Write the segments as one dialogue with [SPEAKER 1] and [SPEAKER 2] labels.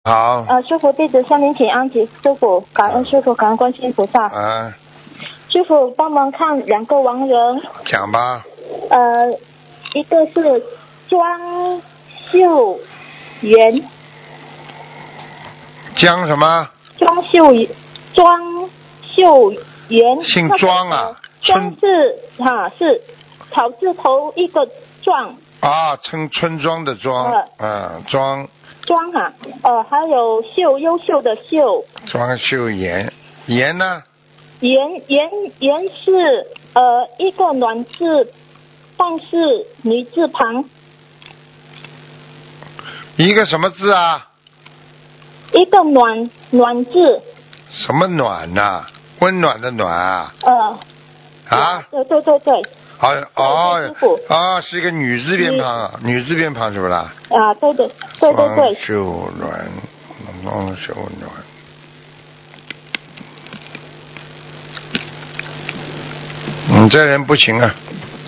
[SPEAKER 1] 好。
[SPEAKER 2] 师傅弟子下面请安吉师傅，感恩师傅，感恩观世音菩萨。师傅帮忙看2个亡人。
[SPEAKER 1] 讲吧。
[SPEAKER 2] 一个是庄秀元。
[SPEAKER 1] 江什么？
[SPEAKER 2] 庄秀元。
[SPEAKER 1] 姓庄啊？
[SPEAKER 2] 庄是草字头一个庄。
[SPEAKER 1] 啊，村庄的庄。庄。
[SPEAKER 2] 庄还有秀，优秀的秀。
[SPEAKER 1] 庄秀妍。妍呢？
[SPEAKER 2] 妍是一个暖字，但是女字旁。
[SPEAKER 1] 一个什么字啊？
[SPEAKER 2] 一个暖字。
[SPEAKER 1] 什么暖啊？温暖的暖啊？对。是一个女字边旁，女字边旁是不是啦？
[SPEAKER 2] 对。
[SPEAKER 1] 庄秀暖。你这人不行啊，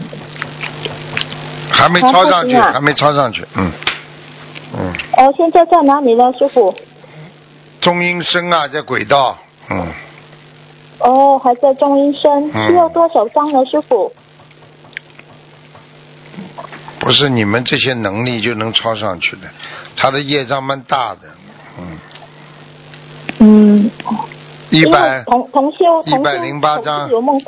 [SPEAKER 1] 还没抄上去，
[SPEAKER 2] 现在在哪里呢，师傅？
[SPEAKER 1] 中阴身啊，在轨道，
[SPEAKER 2] 还在中阴身，需要多少张呢，师傅？
[SPEAKER 1] 不是你们这些能力就能抄上去的，他的业障蛮大的，108张，有梦